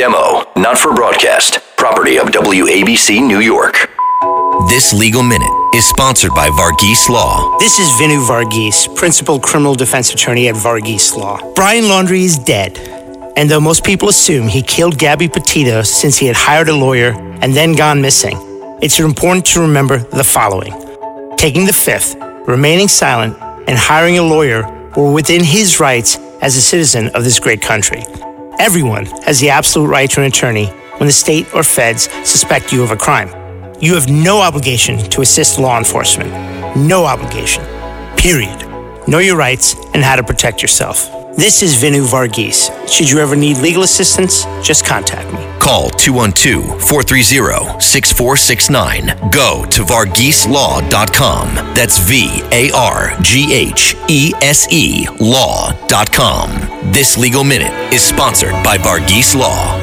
Demo, not for broadcast. Property of WABC New York. This Legal Minute is sponsored by Varghese Law. This is Vinu Varghese, Principal Criminal Defense Attorney at Varghese Law. Brian Laundrie is dead. And though most people assume he killed Gabby Petito since he had hired a lawyer and then gone missing, it's important to remember the following. Taking the fifth, remaining silent, and hiring a lawyer were within his rights as a citizen of this great country. Everyone has the absolute right to an attorney when the state or feds suspect you of a crime. You have no obligation to assist law enforcement. No obligation. Period. Know your rights and how to protect yourself. This is Vinu Varghese. Should you ever need legal assistance, just contact me. Call 212-430-6469. Go to VargheseLaw.com. That's VARGHESE law.com. This Legal Minute is sponsored by Varghese Law.